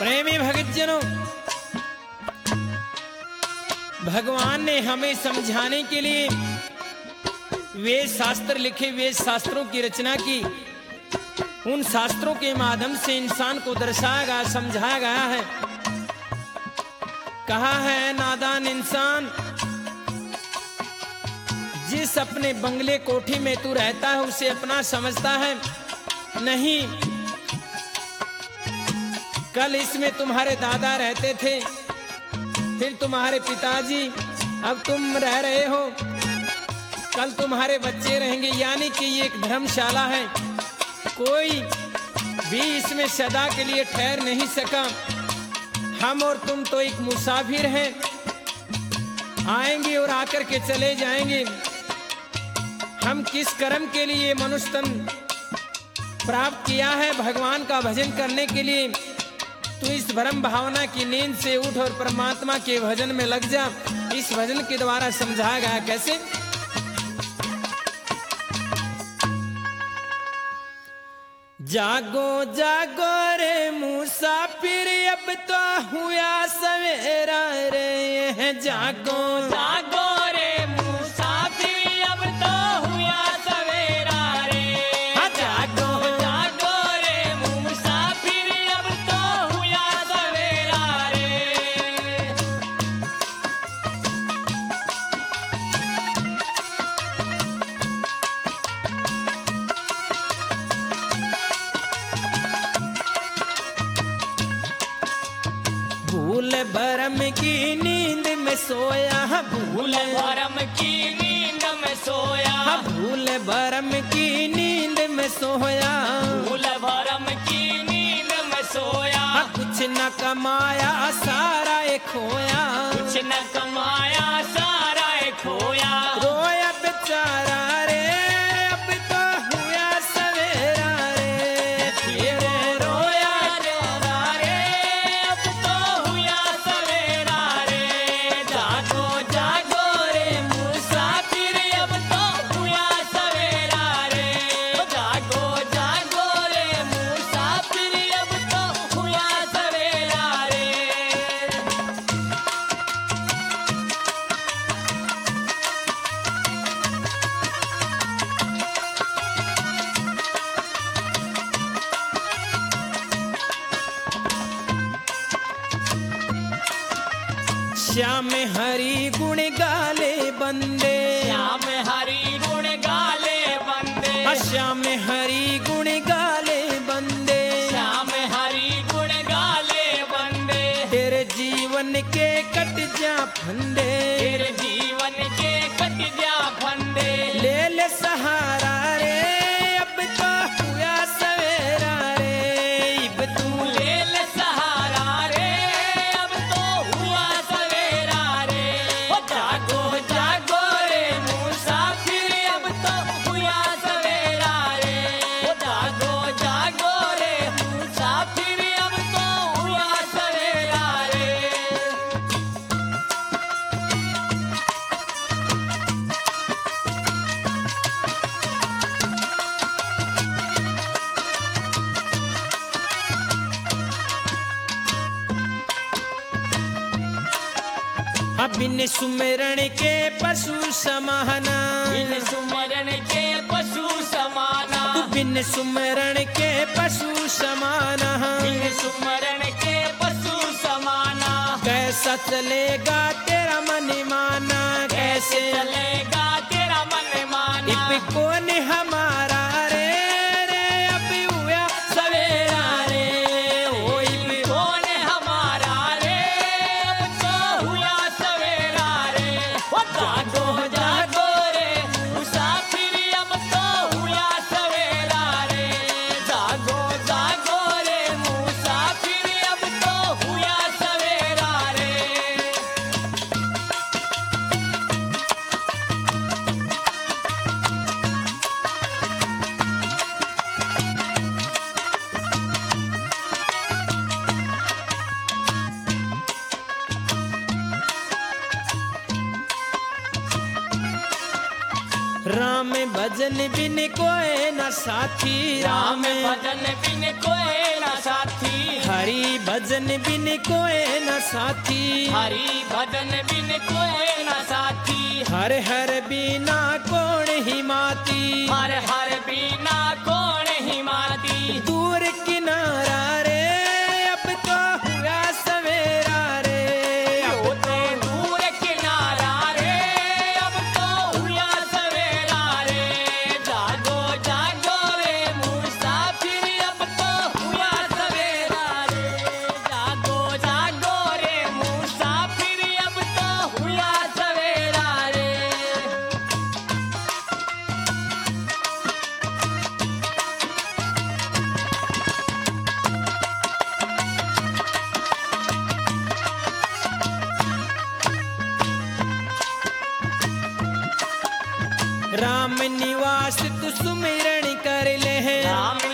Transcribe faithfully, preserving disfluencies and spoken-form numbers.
प्रेमी भक्तजनों, भगवान ने हमें समझाने के लिए वेद शास्त्र लिखे, वेद शास्त्रों की रचना की। उन शास्त्रों के माध्यम से इंसान को दर्शाया गया, समझाया गया है। कहा है नादान इंसान, जिस अपने बंगले कोठी में तू रहता है उसे अपना समझता है। नहीं, कल इसमें तुम्हारे दादा रहते थे, फिर तुम्हारे पिताजी, अब तुम रह रहे हो, कल तुम्हारे बच्चे रहेंगे। यानी कि ये एक धर्मशाला है, कोई भी इसमें सदा के लिए ठहर नहीं सका। हम और तुम तो एक मुसाफिर हैं, आएंगे और आकर के चले जाएंगे। हम किस कर्म के लिए मनुष्य तन प्राप्त किया है? भगवान का भजन करने के लिए। तू इस भ्रम भावना की नींद से उठ और परमात्मा के भजन में लग जा। इस भजन के द्वारा समझाया गया कैसे? जागो जागो रे मुसाफिर, अब तो हुआ सवेरा रे। जागो जागो रे मुसाफिर, अब तो हुआ सवेरा रे। जागो जागो रे मुसाफिर, अब तो हुआ सवेरा रे। भूल भरम की नींद में सोया, भूल भरम की नींद में सोया, भूल भरम की नींद में सोया, भूल भरम की नींद में सोया। कुछ न कमाया सारा ये खोया, कुछ न कमाया सारा ये खोया। रोया बेचारा रे, अब तो हुआ सवेरा रे। ये रोया रोया रे, अब तो हुआ सवेरा रे। जागो जागो रे मुसाफिर, अब तो हुआ सवेरा रे। जागो जागो रे मुसाफिर, अब तो हुआ सवेरा रे। श्याम हरि गुण गाले बंदे, श्याम हरि गुण गाले बंदे, श्याम हरि गुण गाले बंदे, श्याम हरि गुण गाले बंदे। तेरे जीवन के कट जा फंदे, तेरे जीवन के कट जा फंदे। ले ले सहारा रे, अब तो हुआ सवेरा रे। अब तू ले ले सहारा रे, अब तो हुआ सवेरा रे। ओ जागो जागो रे मुसाफिर, अब तो हुआ सवेरा रे। ओ जागो जागो रे मुसाफिर, अब तो हुआ सवेरा रे। बिन सुमिरन के पशु समाना, बिन सुमरन के पशु समाना, बिन सुमिरन के पशु समाना, बिन सुमरन के पशु समाना। कैसा चलेगा तेरा मन माना, कैसे कैसे चलेगा तेरा मन माना। इब कौन हमारा रे रे, अब हुआ सवेरा रे। ओ इब कौन हमारा रे, अब तो हुआ सवेरा रे। ओ जागो जागो रे मुसाफिर, अब तो हुआ सवेरा रे। जागो जागो रे मुसाफिर, अब तो हुआ सवेरा रे। भजन बिन कोई न साथी राम भजन बिन कोई न साथी हरि भजन बिन कोई न साथी हरि भजन बिन कोई न साथी हर हर बिना कौन हिमाती हर हर बिना कौन हिमाती दूर किनारा रे अब तो हुआ सवेरा रे अब वो तो दूर किनारा रे अब तो हुआ सवेरा रे जागो जागो रे मुसाफिर अब तो हुआ सवेरा रे जागो जागो रे मुसाफिर अब तो हुआ सवेरा रे राम निवास तु सुमिरन कर ले राम